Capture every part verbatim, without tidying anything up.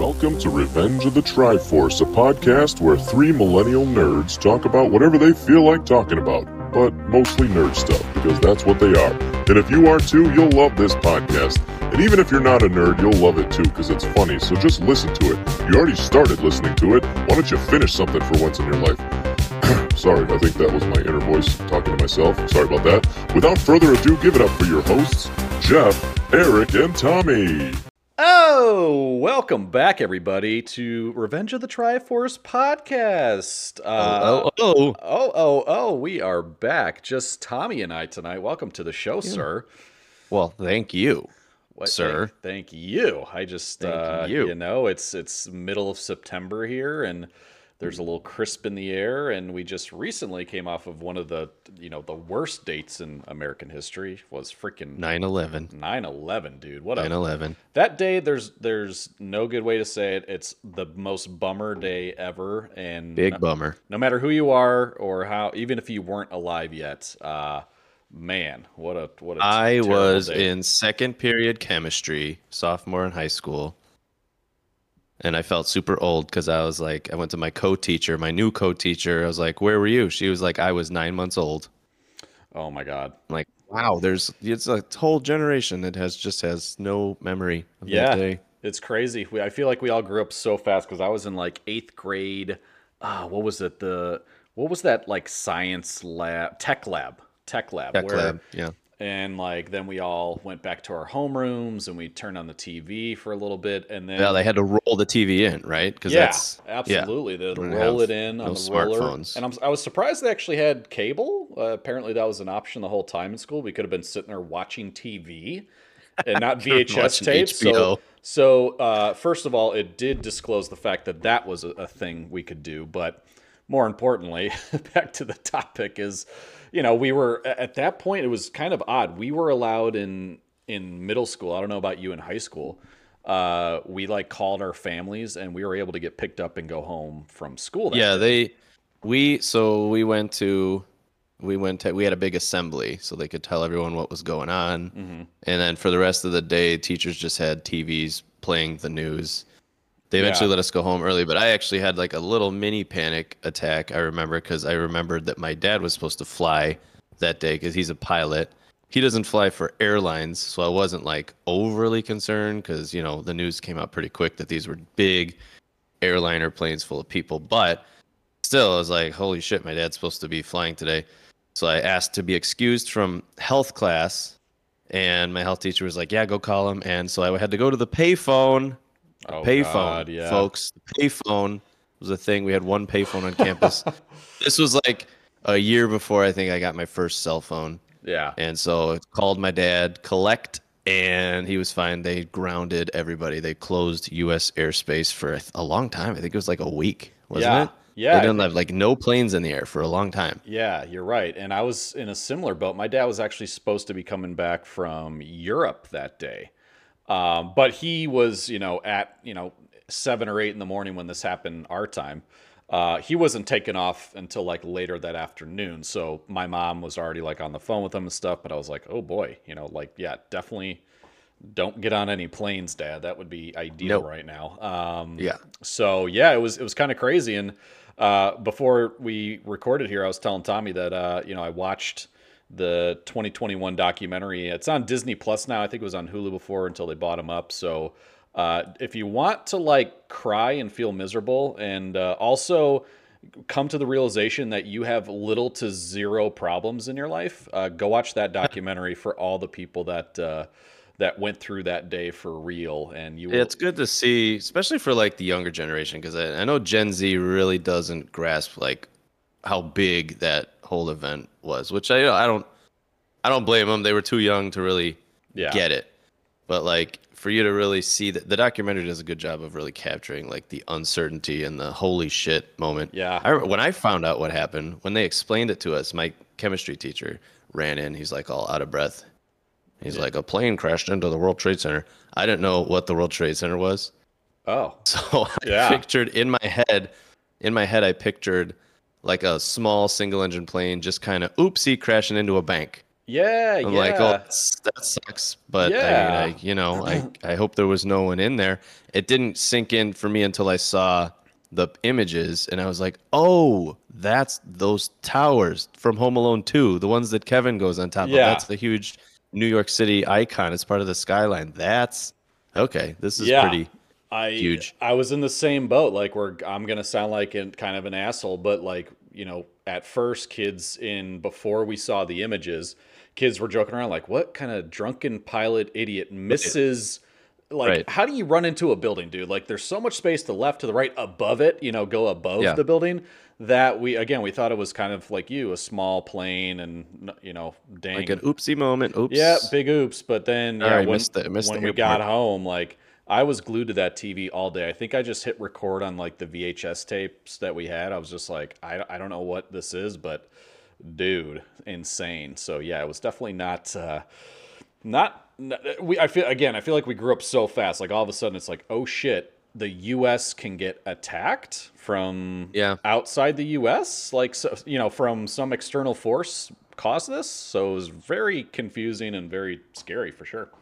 Welcome to Revenge of the Triforce, a podcast where three millennial nerds talk about whatever they feel like talking about, but mostly nerd stuff, because that's what they are. And if you are too, you'll love this podcast. And even if you're not a nerd, you'll love it too, because it's funny, so just listen to it. You already started listening to it, why don't you finish something for once in your life? Sorry, I think that was my inner voice talking to myself. Sorry about that. Without further ado, give it up for your hosts, Jeff, Eric, and Tommy. Oh, welcome back, everybody, to Revenge of the Triforce podcast. Uh, oh, oh, oh. Oh, oh, oh, we are back. Just Tommy and I tonight. Welcome to the show, Yeah. sir. Well, thank you, What, sir. Thank, thank you. I just, Thank uh, you. you know, it's it's middle of September here, and there's a little crisp in the air, and we just recently came off of one of the, you know, the worst dates in American history was freaking nine eleven. nine eleven, dude. What a nine eleven. That day, there's there's no good way to say it. It's the most bummer day ever, and Big no, bummer. no matter who you are or how, even if you weren't alive yet, uh, man, what a what a I terrible was day. in second period chemistry, sophomore in high school. And I felt super old because I was like, I went to my co-teacher, my new co-teacher. I was like, where were you? She was like, I was nine months old. Oh my God. I'm like, wow, there's it's a whole generation that has just has no memory of Yeah, that day. it's crazy. We, I feel like we all grew up so fast because I was in like eighth grade. Uh, what was it? The what was that like science lab, tech lab, tech lab, Tech where lab, yeah. and like then we all went back to our homerooms and we turned on the T V for a little bit, and then Yeah, they had to roll the T V in, right? Because yeah, that's absolutely. They'd Didn't roll have it in on no the roller. smartphones. And I'm, I was surprised they actually had cable. Uh, apparently, that was an option the whole time in school. We could have been sitting there watching T V and not V H S Watching tapes. H B O. So, so uh, first of all, it did disclose the fact that that was a, a thing we could do. But more importantly, back to the topic is, you know, we were at that point. It was kind of odd. We were allowed in in middle school. I don't know about you in high school. Uh, we like called our families and we were able to get picked up and go home from school. That Yeah, day. they we so we went to we went to we had a big assembly so they could tell everyone what was going on. Mhm. And then for the rest of the day, teachers just had T Vs playing the news. They eventually Yeah. let us go home early, but I actually had like a little mini panic attack. I remember because I remembered that my dad was supposed to fly that day because he's a pilot. He doesn't fly for airlines, so I wasn't like overly concerned because, you know, the news came out pretty quick that these were big airliner planes full of people. But still, I was like, holy shit, my dad's supposed to be flying today. So I asked to be excused from health class, and my health teacher was like, yeah, go call him. And so I had to go to the payphone. The Oh, payphone, God, yeah. folks. The payphone was a thing. We had one payphone on campus. This was like a year before I think I got my first cell phone. Yeah. And so I called my dad, collect, and he was fine. They grounded everybody. They closed U S airspace for a, a long time. I think it was like a week, wasn't Yeah. it? Yeah, They I didn't think- have like no planes in the air for a long time. Yeah, you're right. And I was in a similar boat. My dad was actually supposed to be coming back from Europe that day. Um, but he was, you know, at, you know, seven or eight in the morning when this happened our time. Uh, he wasn't taking off until like later that afternoon. So my mom was already like on the phone with him and stuff. But I was like, oh boy, you know, like, yeah, definitely don't get on any planes, Dad. That would be ideal Nope. right now. Um, Yeah. So yeah, it was it was kind of crazy. And uh, before we recorded here, I was telling Tommy that uh, you know I watched the twenty twenty-one documentary. It's on Disney Plus now. I think it was on Hulu before until they bought them up. So uh, if you want to like cry and feel miserable, and uh, also come to the realization that you have little to zero problems in your life, uh, go watch that documentary for all the people that uh, that went through that day for real. And you, will, It's good to see, especially for like the younger generation, because I, I know Gen Z really doesn't grasp like how big that whole event was. Which I I don't I don't blame them. They were too young to really yeah, get it. But like for you to really see that, the documentary does a good job of really capturing like the uncertainty and the holy shit moment. Yeah. I, when I found out what happened, when they explained it to us, my chemistry teacher ran in. He's like all out of breath. He's Yeah. like, a plane crashed into the World Trade Center. I didn't know what the World Trade Center was. Oh, So I Yeah. pictured in my head, in my head, I pictured like a small single engine plane just kind of oopsie crashing into a bank. Yeah, I'm like, oh, yeah. that's, that sucks. But I mean, Yeah. I, you know, I, I hope there was no one in there. It didn't sink in for me until I saw the images and I was like, oh, that's those towers from Home Alone two, the ones that Kevin goes on top of. Yeah. That's the huge New York City icon. It's part of the skyline. That's okay. This is Yeah. pretty I huge. I was in the same boat. Like, where I'm gonna sound like an, kind of an asshole, but like, you know, at first, kids in before we saw the images, kids were joking around like, "What kind of drunken pilot idiot misses?" Like, Right. how do you run into a building, dude? Like, there's so much space to the left, to the right, above it. You know, go above Yeah. the building. That we again, we thought it was kind of like you, a small plane, and you know, dang, Like an oopsie moment. Oops. yeah, big oops. But then, yeah, Sorry, when missed the- missed the when we airport. got home, like I was glued to that T V all day. I think I just hit record on like the V H S tapes that we had. I was just like, I, I don't know what this is, but dude, insane. So yeah, it was definitely not uh, not not- we. I feel again, I feel like we grew up so fast. Like all of a sudden, it's like, oh shit, the U S can get attacked from Yeah. outside the U S. Like so, you know, from some external force cause this. So it was very confusing and very scary for sure.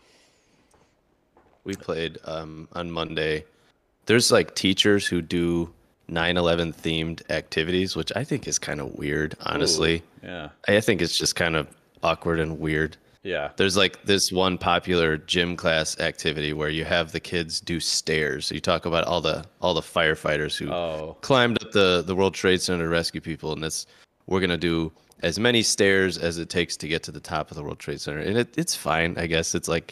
We played um, on Monday. There's like teachers who do nine eleven themed activities, which I think is kind of weird, honestly. Ooh, yeah. I think it's just kind of awkward and weird. Yeah. There's like this one popular gym class activity where you have the kids do stairs. So you talk about all the all the firefighters who Oh. climbed up the, the World Trade Center to rescue people, and that's we're gonna do as many stairs as it takes to get to the top of the World Trade Center. And it, it's fine, I guess. It's like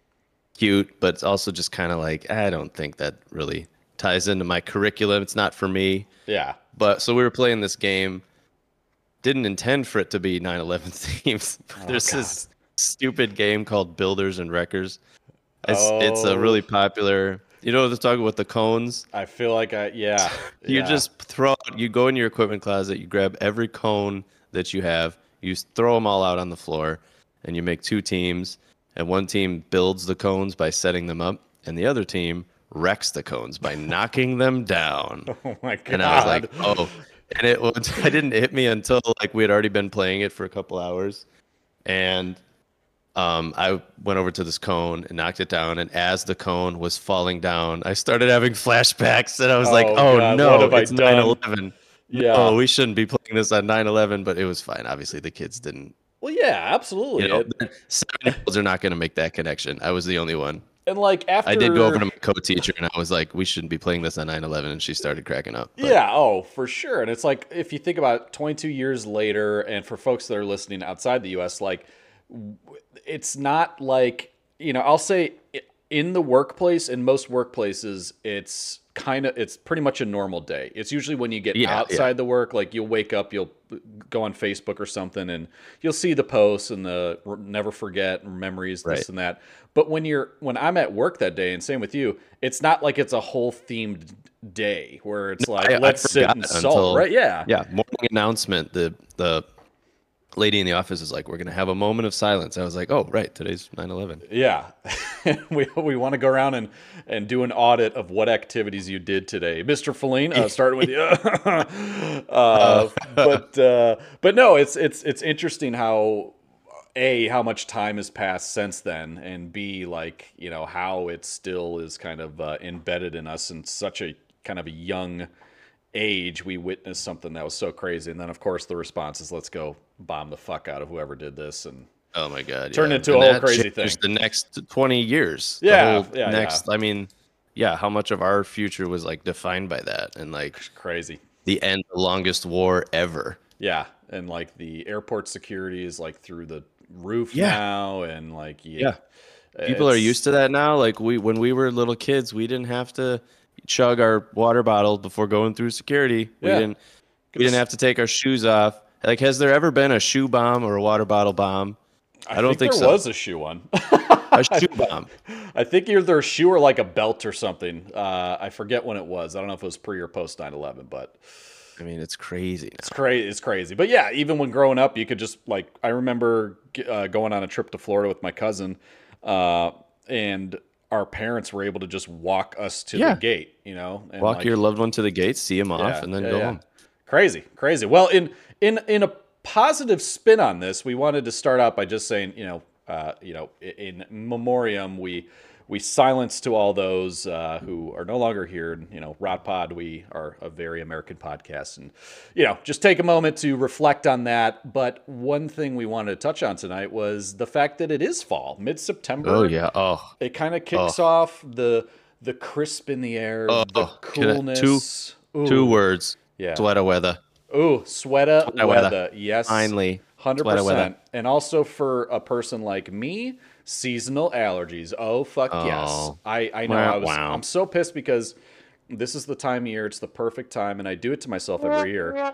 cute, but it's also just kind of like I don't think that really ties into my curriculum. It's not for me. Yeah. But so we were playing this game. Didn't intend for it to be nine eleven themes. Oh, There's God. this stupid game called Builders and Wreckers. It's it's a Oh. really popular. You know what they're talking about, the cones? I feel like I yeah. You yeah. just throw out, you go in your equipment closet, you grab every cone that you have, you s- throw them all out on the floor, and you make two teams. And one team builds the cones by setting them up, and the other team wrecks the cones by knocking them down. Oh my god. And I was like, oh. And it was, it didn't hit me until like we had already been playing it for a couple hours. And um, I went over to this cone and knocked it down. And as the cone was falling down, I started having flashbacks. And I was like, Oh, oh God, no, what have I it's done? nine eleven. Yeah. Oh, we shouldn't be playing this on nine eleven, but it was fine. Obviously, the kids didn't. Well, yeah, absolutely. You know, It- seven-year-olds are not going to make that connection. I was the only one. and like after I did go over to my co-teacher and I was like, we shouldn't be playing this on nine eleven. And she started cracking up. But Yeah, oh, for sure. And it's like if you think about twenty-two years later, and for folks that are listening outside the U S, like w- it's not like, you know, I'll say i- in the workplace, in most workplaces, it's kind of it's pretty much a normal day. It's usually when you get Yeah, yeah. outside the work, like you'll wake up, you'll go on Facebook or something, and you'll see the posts and the r- never forget memories, this Right. and that. But when you're when I'm at work that day, and same with you, it's not like it's a whole themed day where it's like I- I let's sit forgot and salt, until- right? Yeah, Yeah, morning announcement. The the lady in the office is like, "We're gonna have a moment of silence." I was like, "Oh, right, today's nine eleven." yeah. we we want to go around and and do an audit of what activities you did today, Mister Feline. Uh, starting with you, uh, but uh, but no, it's it's it's interesting how. A, how much time has passed since then, and B, like, you know, how it still is kind of uh, embedded in us in such a kind of a young age. We witnessed something that was so crazy. And then, of course, the response is let's go bomb the fuck out of whoever did this. And Oh my god! Turned yeah. into And a whole that crazy changed thing. The next twenty years. The Yeah, whole yeah, Next, I mean, yeah. How much of our future was like defined by that, and like crazy. the end, the longest war ever. Yeah. And like the airport security is like through the roof Yeah. now. And like, Yeah. People are it's- used to that now. Like we, when we were little kids, we didn't have to chug our water bottle before going through security. We Yeah. didn't. We didn't have to take our shoes off. Like, has there ever been a shoe bomb or a water bottle bomb? I, don't think, there so. was a shoe one. A shoe bomb. I think either a shoe or like a belt or something. Uh, I forget when it was. I don't know if it was pre or post nine eleven, but I mean, it's crazy now. it's crazy. It's crazy. But yeah, even when growing up, you could just like, I remember uh, going on a trip to Florida with my cousin, uh, and our parents were able to just walk us to Yeah. the gate, you know, and Walk like, your loved one to the gate, see him off, yeah, and then yeah, go yeah. home. Crazy, crazy. Well, in in in a positive spin on this, we wanted to start out by just saying, you know, uh, you know, in memoriam, we we silence to all those uh, who are no longer here. And, you know, Rod Pod, we are a very American podcast, and you know, just take a moment to reflect on that. But one thing we wanted to touch on tonight was the fact that it is fall, mid-September. Oh yeah. Oh. It kind of kicks Oh. off the the crisp in the air, Oh, the can I- coolness. two- Ooh. Two words. Yeah. Sweater weather. Ooh, sweater Sweater weather. weather. Yes. Finally. one hundred Sweater weather. percent. And also for a person like me, seasonal allergies. Oh, fuck yes. Oh. I, I know. Wow, I was, wow. I'm so pissed because this is the time of year. It's the perfect time. And I do it to myself every year.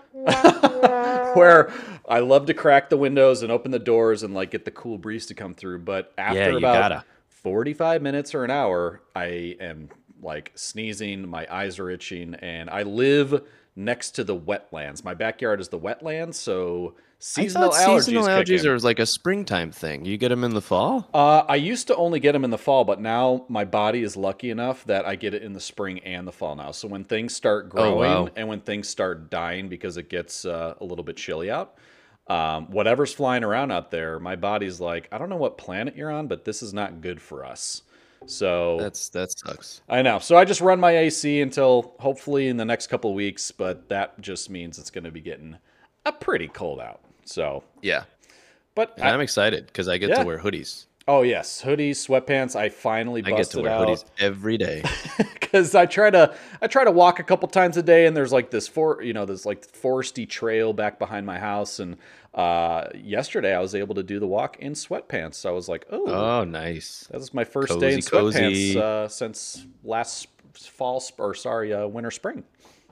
Where I love to crack the windows and open the doors and like get the cool breeze to come through. But after Yeah, you about gotta. forty-five minutes or an hour, I am like sneezing, my eyes are itching, and I live next to the wetlands. My backyard is the wetlands, so seasonal I thought allergies. seasonal kick allergies in. are like a springtime thing. You get them in the fall. Uh, I used to only get them in the fall, but now my body is lucky enough that I get it in the spring and the fall now. So when things start Oh, growing wow. and when things start dying because it gets uh, a little bit chilly out, um, whatever's flying around out there, my body's like, I don't know what planet you're on, but this is not good for us. So That's that sucks. I know. So I just run my A C until hopefully in the next couple of weeks, but that just means it's going to be getting a pretty cold out. So, Yeah. but And I, I'm excited because I get Yeah. to wear hoodies. oh yes, hoodies, sweatpants. I finally I get busted to wear out hoodies every day. because I try to I try to walk a couple times a day, and there's like this for you know this like foresty trail back behind my house, and uh, yesterday I was able to do the walk in sweatpants. So I was like, oh, Oh, nice. that was my first day in Cozy, sweatpants cozy. uh, since last fall sp- or sorry, uh, winter spring.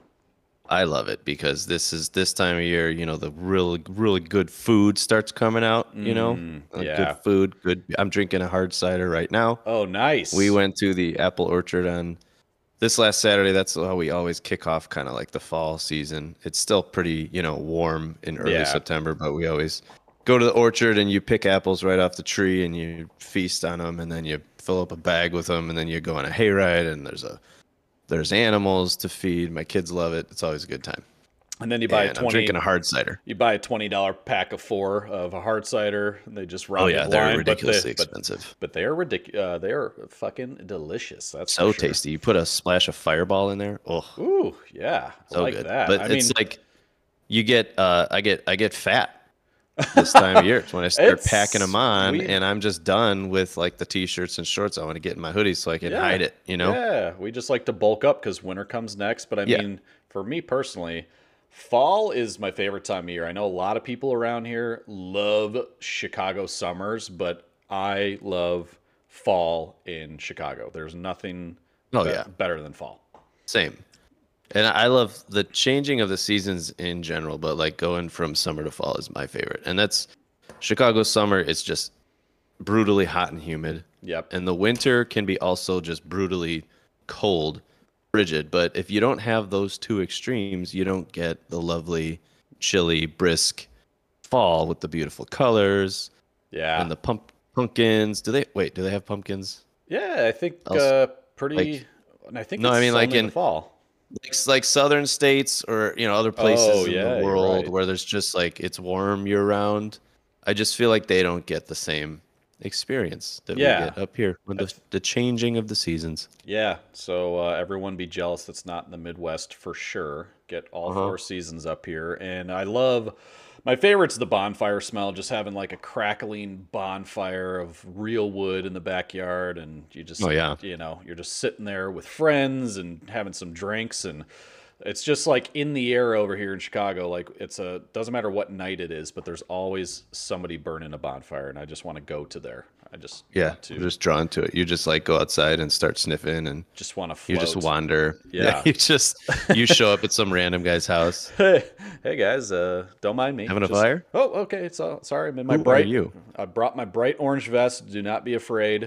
I love it because this is this time of year, you know, the really really good food starts coming out, you know. Uh, yeah. Good food, good I'm drinking a hard cider right now. Oh, nice. We went to the apple orchard on this last Saturday. That's how we always kick off kind of like the fall season. It's still pretty, you know, warm in early Yeah. September, but we always go to the orchard and you pick apples right off the tree and you feast on them, and then you fill up a bag with them, and then you go on a hayride, and there's a there's animals to feed. My kids love it. It's always a good time. And then you buy And a I'm twenty. drinking a hard cider. You buy a twenty dollar pack of four of a hard cider. And they just round Oh the yeah, they're line, ridiculously but they, but, expensive. but they are ridic- uh, They are fucking delicious. That's So for sure. tasty. You put a splash of Fireball in there. Oh, Ooh, yeah, I so like good. that. But I it's mean, like you get uh I get I get fat this time of year. It's when I start It's- packing them on, we- and I'm just done with like the t-shirts and shorts. I want to get in my hoodies so I can Yeah. hide it, you know. yeah, we just like to bulk up because winter comes next. But I Yeah. mean, for me personally, fall is my favorite time of year. I know a lot of people around here love Chicago summers, but I love fall in Chicago. There's nothing Oh, be- yeah. better than fall. Same. And I love the changing of the seasons in general, but like going from summer to fall is my favorite. And that's Chicago summer. It's just brutally hot and humid. Yep. And the winter can be also just brutally cold, frigid. But if you don't have those two extremes, you don't get the lovely, chilly, brisk fall with the beautiful colors Yeah. and the pump pumpkins. Do they wait? Do they have pumpkins? Yeah, I think Also, uh, pretty. like- and I think No, it's I mean, like only in in- the fall. Like, like southern states or you know other places Oh, in yeah, the you're world right. where there's just like it's warm year round. I just feel like they don't get the same experience that Yeah. we get up here with the, the changing of the seasons. Yeah, so uh, everyone be jealous that's not in the Midwest for sure. Get all Uh-huh. four seasons up here, and I love. My favorite's the bonfire smell, just having like a crackling bonfire of real wood in the backyard, and you just, Oh, yeah. you know, you're just sitting there with friends and having some drinks, and it's just like in the air over here in Chicago. Like it's a doesn't matter what night it is, but there's always somebody burning a bonfire, and I just want to go to there. I just Yeah, want to you're just drawn to it. You just like go outside and start sniffing, and just want to you float. just wander. Yeah. you just you show up at some random guy's house. Hey, hey guys, uh, don't mind me. Having a Just- fire? Oh, okay. It's all, sorry. I'm in my Who are bright. you? I brought my bright orange vest. Do not be afraid.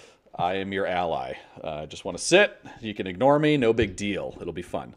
I am your ally. Uh, I just want to sit. You can ignore me. No big deal. It'll be fun.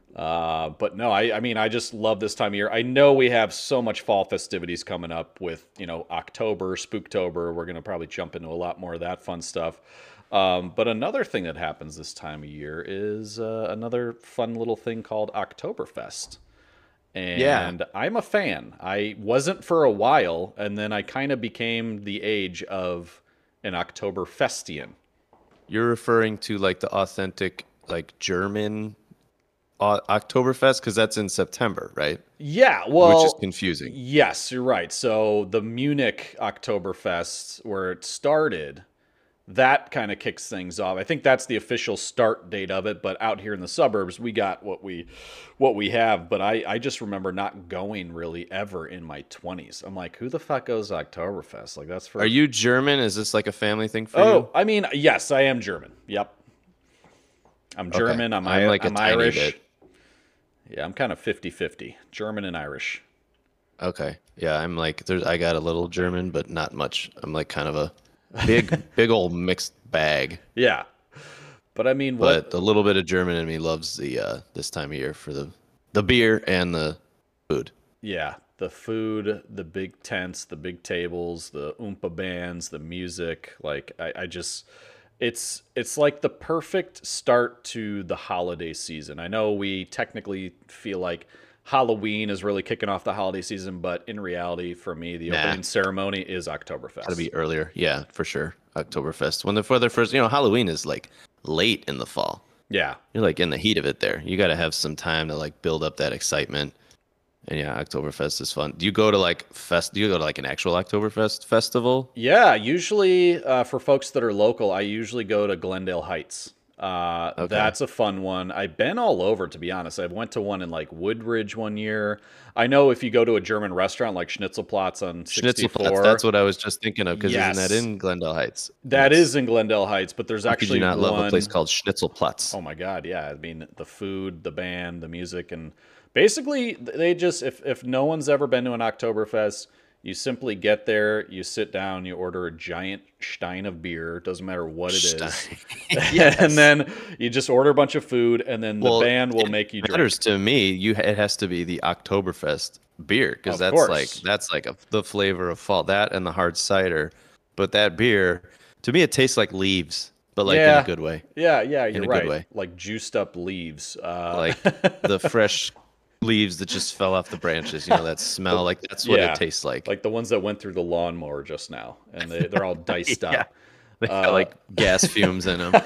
Uh, but no, I, I mean, I just love this time of year. I know we have so much fall festivities coming up with, you know, October, Spooktober. We're going to probably jump into a lot more of that fun stuff. Um, but another thing that happens this time of year is uh, another fun little thing called Oktoberfest. Yeah. and I'm a fan. I wasn't for a while, and then I kind of became the age of an Oktoberfestian. You're referring to like the authentic like German O- Oktoberfest because that's in September, right? Yeah, Which is well, confusing. yes, you're right. So the Munich Oktoberfest, where it started, that kind of kicks things off. I think that's the official start date of it, but out here in the suburbs, we got what we what we have. But I, I just remember not going really ever in my twenties. I'm like, who the fuck goes Oktoberfest? Like that's for Are you German? Is this like a family thing for Oh, you? I mean, yes, I am German. Yep. I'm Okay. German, I'm, I'm I, like a I'm tiny Irish. bit. Yeah, I'm kind of fifty-fifty, German and Irish. Okay. Yeah, I'm like there's I got a little German, but not much. I'm like kind of a big big old mixed bag. Yeah. But I mean, what But a little bit of German in me loves the uh this time of year for the the beer and the food. Yeah, the food, the big tents, the big tables, the oompa bands, the music. Like I, I just, it's it's like the perfect start to the holiday season. I know we technically feel like Halloween is really kicking off the holiday season, but in reality, for me, the Nah. opening ceremony is Oktoberfest. Gotta be earlier. Yeah, for sure. Oktoberfest. When the for the first, you know, Halloween is like late in the fall. Yeah, You're like in the heat of it there. You got to have some time to like build up that excitement. And yeah, Oktoberfest is fun. Do you go to like fest? Do you go to like an actual Oktoberfest festival? yeah. Usually, uh, for folks that are local, I usually go to Glendale Heights. Uh, Okay. That's a fun one. I've been all over, to be honest. I went to one in like Woodridge one year. I know if you go to a German restaurant like Schnitzelplatz on sixty-four, Schnitzelplatz. That's what I was just thinking of because isn't that Yes. in Glendale Heights? that Yes. is in Glendale Heights. But there's How could actually you not one. love a place called Schnitzelplatz? Oh my God, yeah. I mean, the food, the band, the music, and basically they just if if no one's ever been to an Oktoberfest, you simply get there, you sit down, you order a giant stein of beer, doesn't matter what it is, Stein. and then you just order a bunch of food, and then the Well, band will it make you drink. matters to me. You it has to be the Oktoberfest beer because Of that's course. like that's like a, the flavor of fall. That and the hard cider, but that beer to me it tastes like leaves, but like in Yeah. a good way. Yeah, yeah, you're a good right. way. Like juiced up leaves. Uh, Like the fresh leaves that just fell off the branches. You know that smell. Like that's what Yeah. it tastes like. like the ones that went through the lawnmower just now, and they, they're all diced Yeah. up. They got Uh, like gas fumes in them.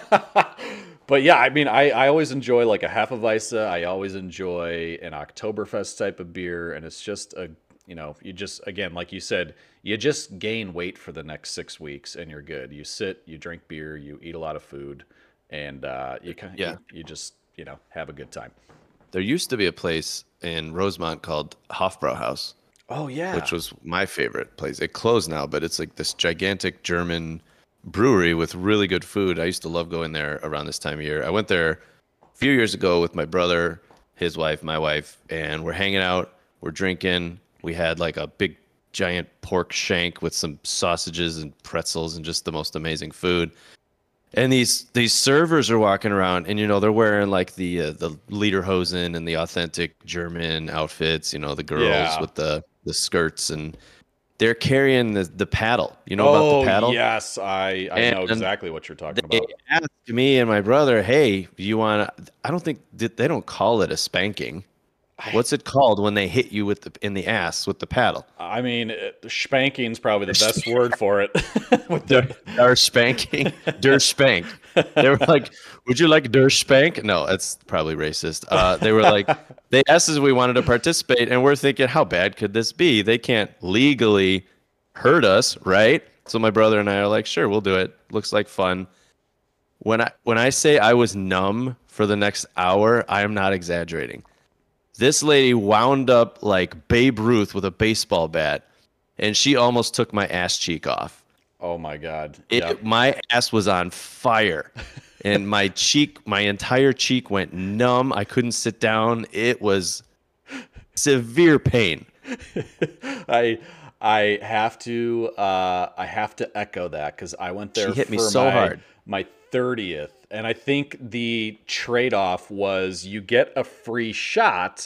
But yeah, I mean, I, I always enjoy like a Hefeweizen. I always enjoy an Oktoberfest type of beer, and it's just a you know you just again like you said, you just gain weight for the next six weeks, and you're good. You sit, you drink beer, you eat a lot of food, and uh, you kind Yeah. you, you just you know have a good time. There used to be a place in Rosemont called Hofbrauhaus, Oh yeah, which was my favorite place. It closed now, but it's like this gigantic German brewery with really good food. I used to love going there around this time of year. I went there a few years ago with my brother, his wife, my wife, and we're hanging out, we're drinking. We had like a big giant pork shank with some sausages and pretzels and just the most amazing food. And these these servers are walking around, and you know they're wearing like the uh, the lederhosen and the authentic German outfits. You know the girls Yeah. with the the skirts, and they're carrying the the paddle. You know about oh the paddle? yes, I I know And exactly what you're talking They about. asked me and my brother, "Hey, you want to?" I don't think they don't call it a spanking. What's it called when they hit you with the in the ass with the paddle? I mean, it- spanking's probably the best word for it. With the, Der spanking, der spank. They were like, "Would you like der spank?" No, that's probably racist. Uh, they were like, they asked us if we wanted to participate, and we're thinking, how bad could this be? They can't legally hurt us, right? So my brother and I are like, sure, we'll do it. Looks like fun. When I when I say I was numb for the next hour, I am not exaggerating. This lady wound up like Babe Ruth with a baseball bat, and she almost took my ass cheek off. oh my God, It, Yep. My ass was on fire, and my cheek, my entire cheek went numb. I couldn't sit down. It was severe pain. I I have to uh, I have to echo that because I went there She hit me for so my, hard. my thirtieth, and I think the trade off was you get a free shot,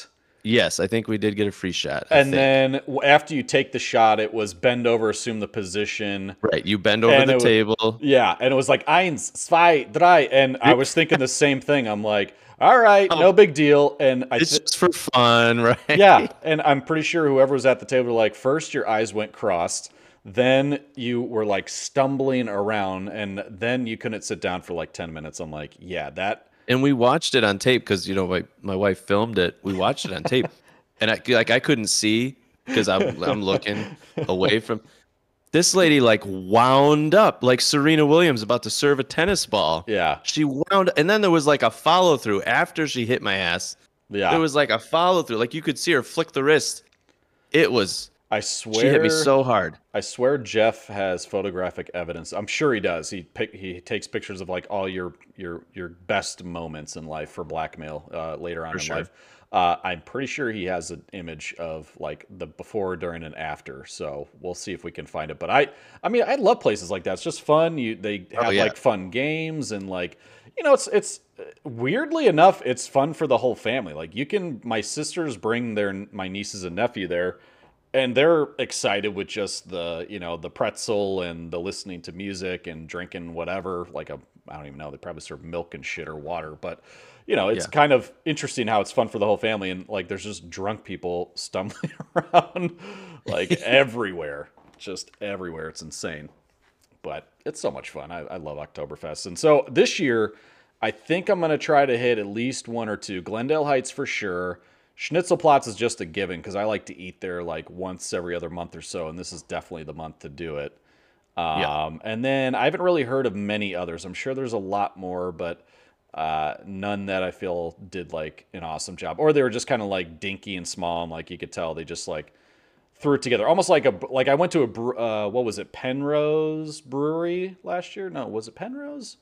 Yes, I think we did get a free shot. I And think. then w- after you take the shot, it was bend over, assume the position. Right, you bend over And the it was- table. Yeah, and it was like eins, zwei, drei, and I was thinking the same thing. I'm like, all right, no big deal. And I It's th- just for fun, right? yeah, and I'm pretty sure whoever was at the table, like, first your eyes went crossed, then you were like stumbling around, and then you couldn't sit down for like ten minutes. I'm like, yeah, that. And we watched it on tape because you know my, my wife filmed it. We watched it on tape, and I like I couldn't see because I'm I'm looking away from. This lady like wound up like Serena Williams about to serve a tennis ball. Yeah. She wound, and then there was like a follow through after she hit my ass. Yeah. There was like a follow through, like you could see her flick the wrist. It was. I swear. She hit me so hard. I swear Jeff has photographic evidence. I'm sure he does. He pick, he takes pictures of like all your your your best moments in life for blackmail uh, later on For in sure. life. Uh, I'm pretty sure he has an image of like the before, during, and after. So we'll see if we can find it. But I, I mean, I love places like that. It's just fun. You they have Oh, yeah. like fun games and like you know, it's it's weirdly enough, it's fun for the whole family. Like you can, my sisters bring their my nieces and nephew there. And they're excited with just the, you know, the pretzel and the listening to music and drinking whatever. Like a, I don't even know, they probably serve milk and shit or water. But, you know, it's Yeah. kind of interesting how it's fun for the whole family. And like, there's just drunk people stumbling around like everywhere, just everywhere. It's insane. But it's so much fun. I, I love Oktoberfest. And so this year, I think I'm going to try to hit at least one or two. Glendale Heights for sure. Schnitzelplatz is just a given because I like to eat there like once every other month or so, and this is definitely the month to do it. Um, Yeah. And then I haven't really heard of many others. I'm sure there's a lot more, but uh, none that I feel did like an awesome job, or they were just kind of like dinky and small, and like you could tell they just like threw it together, almost like a like I went to a bre- uh, what was it, Penrose Brewery last year? No, was it Penrose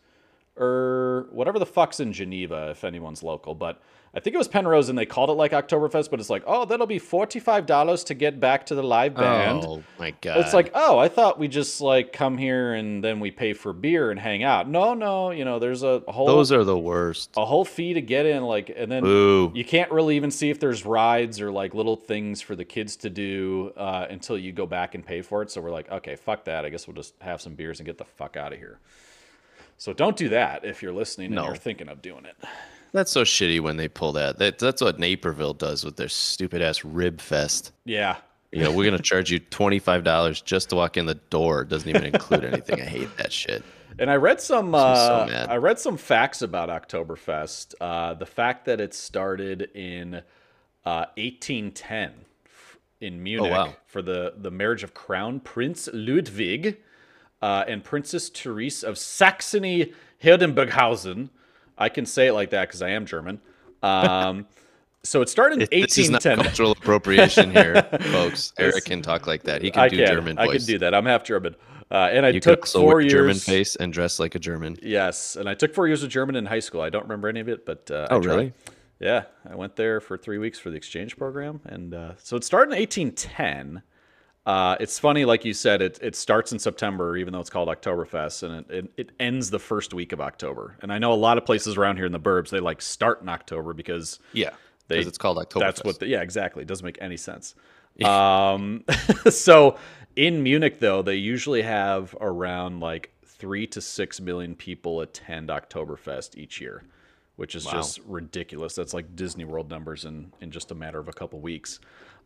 or whatever the fuck's in Geneva if anyone's local, but. I think it was Penrose, and they called it like Oktoberfest, but it's like, oh, that'll be forty-five dollars to get back to the live band. Oh my god! It's like, oh, I thought we just like come here and then we pay for beer and hang out. No, no, you know, there's a whole those are the worst. a whole fee to get in, like, and then Boo. you can't really even see if there's rides or like little things for the kids to do uh, until you go back and pay for it. So we're like, okay, fuck that. I guess we'll just have some beers and get the fuck out of here. So don't do that if you're listening and No. you're thinking of doing it. That's so shitty when they pull that. That that's what Naperville does with their stupid ass Rib Fest. Yeah. You know, we're gonna charge you twenty five dollars just to walk in the door. It doesn't even include anything. I hate that shit. And I read some me so uh, mad. I read some facts about Oktoberfest. Uh, the fact that it started in uh, eighteen ten f- in Munich wow. for the, the marriage of Crown Prince Ludwig uh, and Princess Therese of Saxony-Hildenburghausen. I can say it like that because I am German. Um, so it started in This is not eighteen ten. cultural appropriation here, folks. Eric can talk like that. He can I do can. German I voice. can do that. I'm half German. Uh, and I You can took also four wear years. German face and dress like a German. Yes, and I took four years of German in high school. I don't remember any of it, but uh, I Oh, tried. really? Yeah, I went there for three weeks for the exchange program, and uh, so it started in eighteen ten. Uh, it's funny, like you said, it it starts in September, even though it's called Oktoberfest, and it, it, it ends the first week of October. And I know a lot of places around here in the burbs they like start in October because Yeah, they because it's called Oktoberfest. that's what. The, yeah, exactly. It doesn't make any sense. Um, so in Munich, though, they usually have around like three to six million people attend Oktoberfest each year, which is Wow. just ridiculous. That's like Disney World numbers in in just a matter of a couple weeks.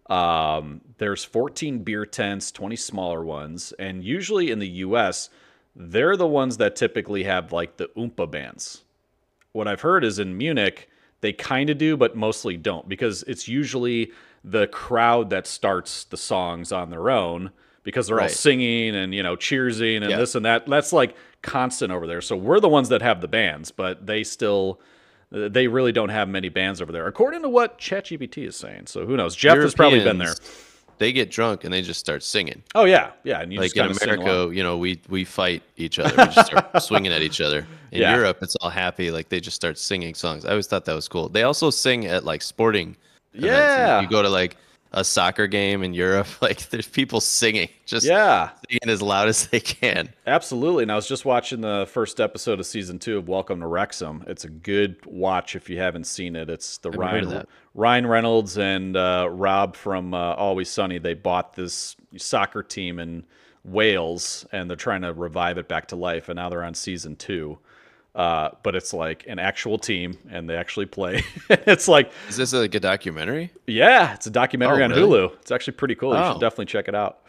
Um, there's fourteen beer tents, twenty smaller ones, and usually in the U S, they're the ones that typically have like the Oompa bands. What I've heard is in Munich, they kind of do, but mostly don't, because it's usually the crowd that starts the songs on their own because they're all Right. singing and, you know, cheersing and Yeah. this and that. That's like constant over there. So we're the ones that have the bands, but they still, they really don't have many bands over there, according to what ChatGPT is saying. So who knows? Jeff has probably been there. Europeans, They get drunk and they just start singing. Oh, yeah. Yeah. And you Like just in kind of sing along. America, you know, we we fight each other. We just start swinging at each other. In Yeah. Europe, it's all happy. Like they just start singing songs. I always thought that was cool. They also sing at like sporting events. Yeah. You go to like a soccer game in Europe. Like there's people singing, just Yeah, singing as loud as they can. absolutely. And I was just watching the first episode of season two of Welcome to Wrexham. It's a good watch if you haven't seen it. It's the Never heard of Ryan that. Ryan Reynolds and uh, Rob from uh, Always Sunny. They bought this soccer team in Wales, and they're trying to revive it back to life. And now they're on season two. Uh, but it's like an actual team, and they actually play. It's like, Is this like a documentary? yeah, it's a documentary Oh, on really? Hulu. It's actually pretty cool. You Oh. should definitely check it out.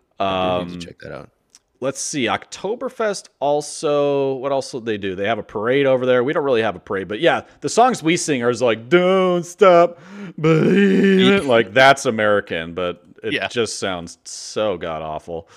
I do need to check that out. Let's see. Oktoberfest also, what else do they do? They have a parade over there. We don't really have a parade, but yeah, the songs we sing are like, don't stop believing. Like, that's American, but it Yeah. just sounds so god awful.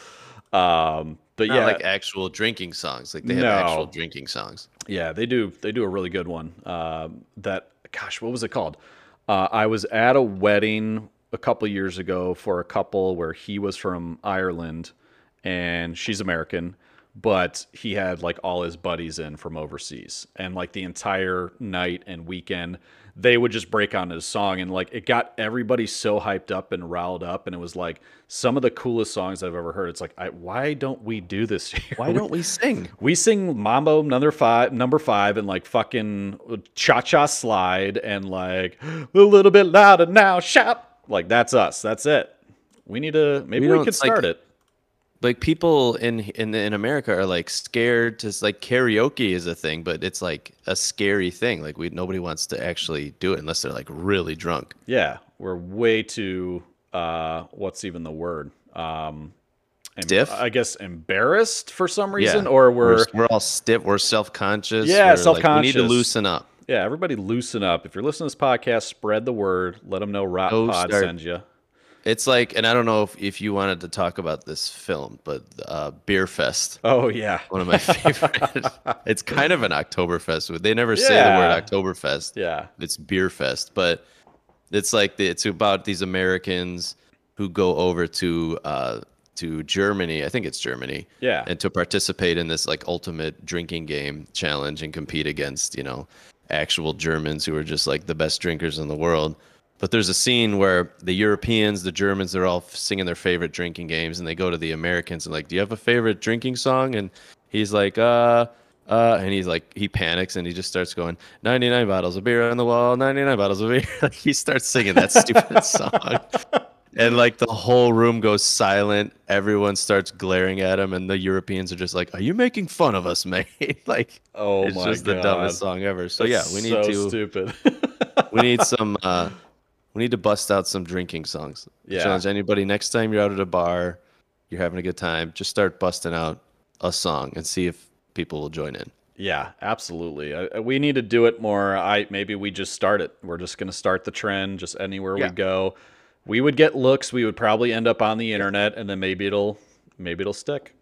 Um, but Not yeah, like actual drinking songs. Like they have No. actual drinking songs. yeah, they do. They do a really good one. Um, that, gosh, what was it called? Uh, I was at a wedding a couple years ago for a couple where he was from Ireland and she's American, but he had like all his buddies in from overseas, and like the entire night and weekend they would just break on his song, and like it got everybody so hyped up and riled up, and it was like some of the coolest songs I've ever heard. It's like, I, why don't we do this here? Why don't we sing? We sing Mambo number five, number five, and like fucking Cha Cha Slide, and like a little bit louder now, shout. Like that's us. That's it. We need to. Maybe We we, don't, could start like- it. Like people in in in America are like scared to like karaoke is a thing, but it's like a scary thing. Like we nobody wants to actually do it unless they're like really drunk. Yeah, we're way too. Uh, what's even the word? Um, em- Stiff? I guess embarrassed for some reason, Yeah. or we're. we're all stiff. We're self conscious. Yeah, we need to self-conscious. loosen up. Yeah, everybody loosen up. If you're listening to this podcast, spread the word. Let them know Rot Go Pod start- sends you. It's like, and I don't know if, if you wanted to talk about this film, but uh, Beer Fest, Oh yeah, one of my favorite. It's kind of an Oktoberfest. They never say the Yeah. word Oktoberfest. yeah, It's Beer Fest, but it's like the, it's about these Americans who go over to uh, to Germany. I think it's Germany. Yeah. And to participate in this like ultimate drinking game challenge and compete against, you know, actual Germans who are just like the best drinkers in the world. But there's a scene where the Europeans, the Germans, they're all singing their favorite drinking games, and they go to the Americans and like, "Do you have a favorite drinking song?" And he's like, "Uh, uh," and he's like, he panics and he just starts going, ninety-nine bottles of beer on the wall, ninety-nine bottles of beer." Like he starts singing that stupid song, and like the whole room goes silent. Everyone starts glaring at him, and the Europeans are just like, "Are you making fun of us, mate?" Like, Oh it's my just the God. dumbest song ever. So That's yeah, we need so to stupid. we need some uh we need to bust out some drinking songs. Yeah. Challenge anybody next time you're out at a bar, you're having a good time, just start busting out a song and see if people will join in. Yeah, absolutely. I, I- we need to do it more. I maybe we just start it. We're just going to start the trend just anywhere Yeah. we go. We would get looks. We would probably end up on the internet, and then maybe it'll maybe it'll stick.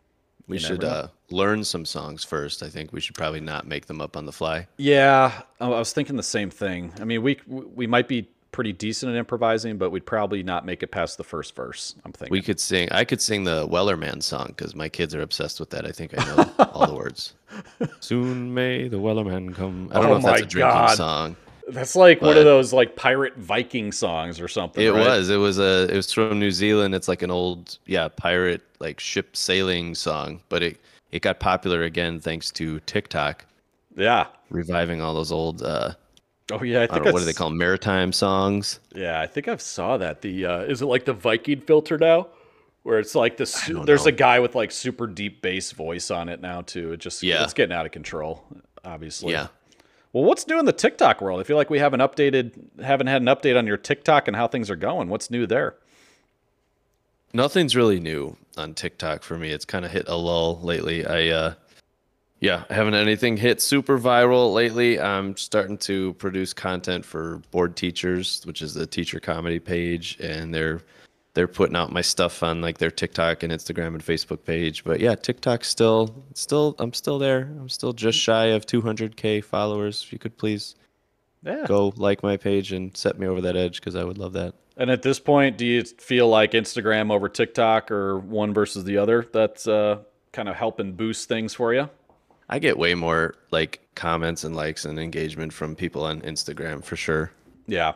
We You should never know. uh, learn some songs first. I think we should probably not make them up on the fly. Yeah, I I was thinking the same thing. I mean, we we might be pretty decent at improvising, but we'd probably not make it past the first verse. I'm thinking. We could sing. I could sing the Wellerman song because my kids are obsessed with that. I think I know all the words. Soon may the Wellerman come. I don't Oh know if that's my a drinking God. song. That's like one But- of those like pirate Viking songs or something. It right? was. It was a. It was from New Zealand. It's like an old, yeah, pirate like ship sailing song. But it it got popular again thanks to TikTok Yeah. reviving all those old. Uh, Oh yeah, I I think don't know, what do that's- they call 'em? Maritime songs? Yeah, I think I've saw that. The uh, is it like the Viking filter now, where it's like this? Su- don't there's know. a guy with like super deep bass voice on it now too. It just Yeah. it's getting out of control, obviously. Yeah. Well, what's new in the TikTok world? I feel like we haven't updated, haven't had an update on your TikTok and how things are going. What's new there? Nothing's really new on TikTok for me. It's kind of hit a lull lately. I uh yeah, I haven't had anything hit super viral lately. I'm starting to produce content for Board Teachers, which is the teacher comedy page, and they're they're putting out my stuff on like their TikTok and Instagram and Facebook page. But yeah, TikTok's still still I'm still there. I'm still just shy of two hundred K followers. If you could please Yeah. go like my page and set me over that edge because I would love that. And at this point, do you feel like Instagram over TikTok or one versus the other? That's uh, kind of helping boost things for you. I get way more like comments and likes and engagement from people on Instagram for sure. Yeah.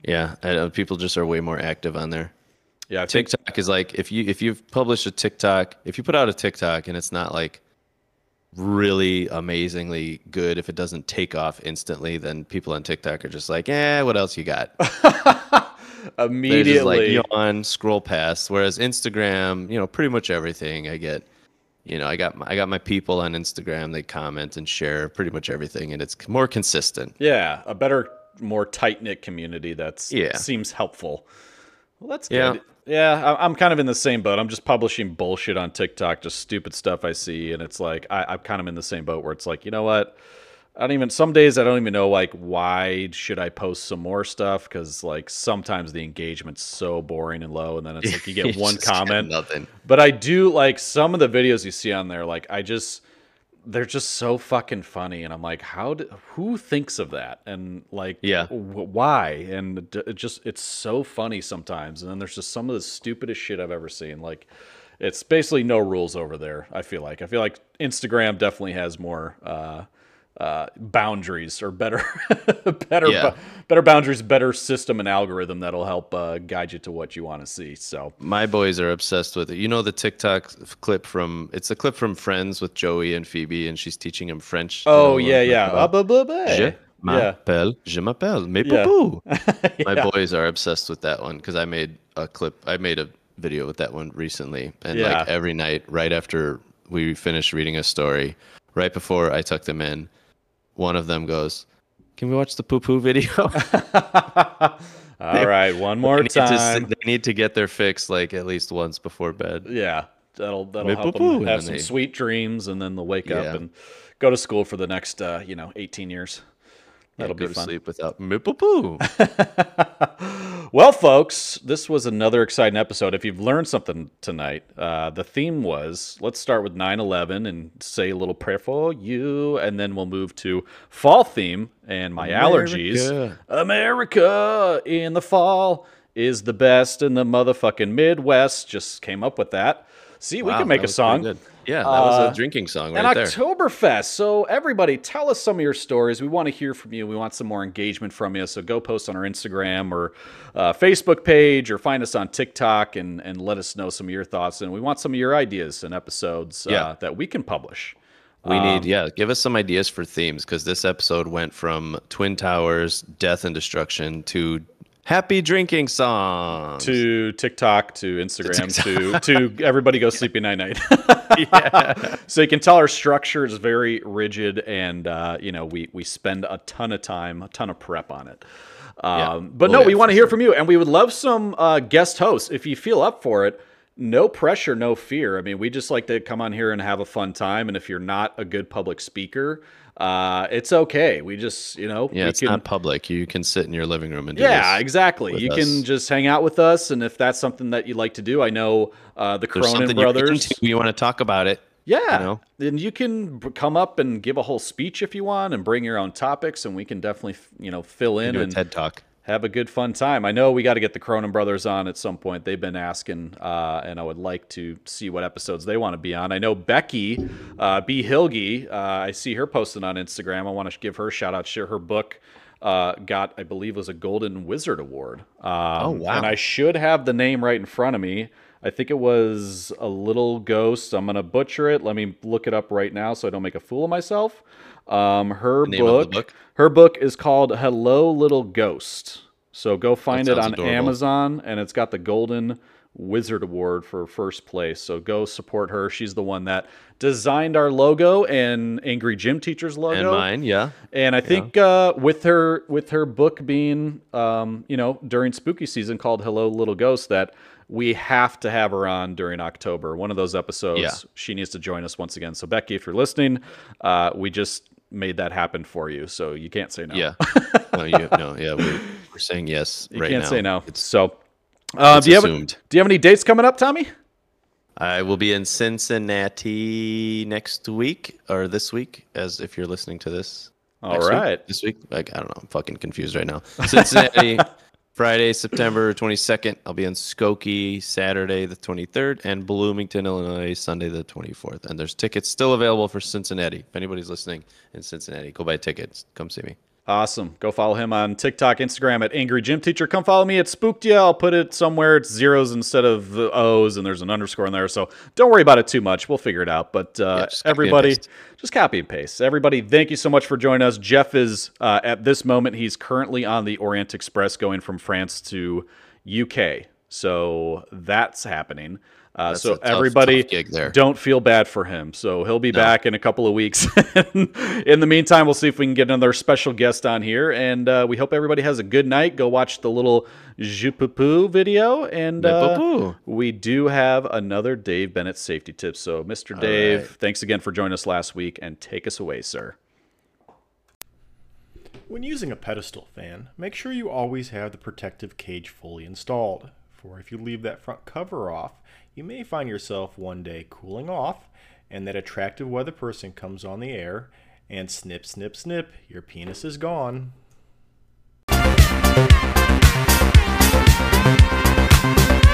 Yeah, I know, people just are way more active on there. Yeah, I think TikTok is like if you if you've published a TikTok, if you put out a TikTok and it's not like really amazingly good, if it doesn't take off instantly, then people on TikTok are just like, eh, what else you got? They're just like immediately. yawn, scroll past. Whereas Instagram, you know, pretty much everything I get, you know, I got my, I got my people on Instagram. They comment and share pretty much everything, and it's more consistent. Yeah, a better, more tight knit community that's Yeah. seems helpful. Well, that's Yeah. good. Yeah, I- I'm kind of in the same boat. I'm just publishing bullshit on TikTok, just stupid stuff I see, and it's like I, I'm kind of in the same boat where it's like, you know what? I don't even. Some days I don't even know like why should I post some more stuff because like sometimes the engagement's so boring and low, and then it's like you get You one just get comment. nothing. But I do like some of the videos you see on there. Like I just they're just so fucking funny, and I'm like, how do, who thinks of that, and like, Yeah. w- why? And d- it just it's so funny sometimes, and then there's just some of the stupidest shit I've ever seen. Like, it's basically no rules over there. I feel like I feel like Instagram definitely has more uh, uh, boundaries or better, better, Yeah. bu- better boundaries, better system and algorithm that'll help uh, guide you to what you want to see. So My boys are obsessed with it. You know the TikTok clip from it's a clip from Friends with Joey and Phoebe, and she's teaching him French. You know oh what I'm yeah, talking yeah, about? Ah, bah, bah, bah. Je yeah. m'appelle, je m'appelle, mes Yeah. poupou. My Yeah. boys are obsessed with that one because I made a clip. I made a video with that one recently, and Yeah. like every night, right after we finished reading a story, right before I tuck them in, one of them goes, "Can we watch the poo poo video?" All right, one more They need, to, s- time. they need to get their fix like at least once before bed. Yeah, that'll that'll Me help poo-poo, them and have then some they- sweet dreams, and then they'll wake Yeah. up and go to school for the next uh, you know eighteen years. That'll Go be to fun. sleep without me poo poo. Well, folks, this was another exciting episode. If you've learned something tonight, uh, the theme was let's start with nine eleven and say a little prayer for you, and then we'll move to fall theme and my allergies. America. America in the fall is the best in the motherfucking Midwest. Just came up with that. See, we Wow, can make that a was song. pretty good. Yeah, that was Uh, a drinking song And right there. Oktoberfest. So everybody, tell us some of your stories. We want to hear from you. We want some more engagement from you. So go post on our Instagram or uh, Facebook page, or find us on TikTok and and let us know some of your thoughts. And we want some of your ideas and episodes uh, Yeah. that we can publish. We Um, need, yeah, give us some ideas for themes because this episode went from Twin Towers, death and destruction to happy drinking songs. To TikTok, to Instagram, to to everybody go sleepy night night. So you can tell our structure is very rigid, and uh, you know we we spend a ton of time, a ton of prep on it. Um, Yeah. But Oh, no, yeah, we want for to hear sure. from you, and we would love some uh, guest hosts if you feel up for it. No pressure, no fear. I mean, we just like to come on here and have a fun time. And if you're not a good public speaker, uh, it's okay. We just, you know, Yeah, we it's can, not public. You can sit in your living room and do yeah, this. exactly. with You us. can just hang out with us, and if that's something that you like to do, I know uh, the There's Cronin something you're brothers. into, you want to talk about it. Yeah, you know? then you can b- come up and give a whole speech if you want, and bring your own topics, and we can definitely, f- you know, fill in Do a and TED Talk. have a good fun time. I know we got to get the Cronin brothers on at some point. They've been asking, uh, and I would like to see what episodes they want to be on. I know Becky uh, B. Hilge, uh, I see her posting on Instagram. I want to give her a shout out. Share her book. Uh, got, I believe, was a Golden Wizard Award. Um, Oh, wow. And I should have the name right in front of me. I think it was A Little Ghost. I'm gonna butcher it. Let me look it up right now so I don't make a fool of myself. Um, her The name of the book, book? her book is called Hello Little Ghost. So go find it sounds on adorable. Amazon, and it's got the Golden Wizard Award for first place. So go support her. She's the one that designed our logo and Angry Gym Teacher's logo. And mine, yeah. And I think uh, with her with her book being, um, you know, during spooky season called Hello Little Ghost, that we have to have her on during October. One of those episodes, Yeah. she needs to join us once again. So Becky, if you're listening, uh, we just made that happen for you. So you can't say no. Yeah. no, you, no, yeah. We're, we're saying yes You right can't now. say no. It's, So uh, it's do you have assumed. do you have any dates coming up, Tommy? I will be in Cincinnati next week or this week, as if you're listening to this. All next week? right. This week? Like, I don't know. I'm fucking confused right now. Cincinnati, Friday, September twenty-second. I'll be in Skokie Saturday, the twenty-third, and Bloomington, Illinois, Sunday, the twenty-fourth. And there's tickets still available for Cincinnati. If anybody's listening in Cincinnati, go buy tickets. Come see me. Awesome. Go follow him on TikTok, Instagram at Angry Gym Teacher. Come follow me at Spooked Ya. I'll put it somewhere. It's zeros instead of the O's, and there's an underscore in there. So don't worry about it too much. We'll figure it out. But uh, Yeah, just copy and everybody, paste. just copy and paste. Everybody, thank you so much for joining us. Jeff is, uh, at this moment, he's currently on the Orient Express going from France to U K. So that's happening. Uh, That's so a tough, everybody, tough gig there. don't feel bad for him. So he'll be No. back in a couple of weeks. In the meantime, we'll see if we can get another special guest on here. And uh, we hope everybody has a good night. Go watch the little Jupupu video. And uh, Jupupu. we do have another Dave Bennett safety tip. So Mister Dave, right. thanks again for joining us last week. And take us away, sir. When using a pedestal fan, make sure you always have the protective cage fully installed. For if you leave that front cover off, you may find yourself one day cooling off, and that attractive weather person comes on the air, and snip, snip, snip, your penis is gone. We'll be right back.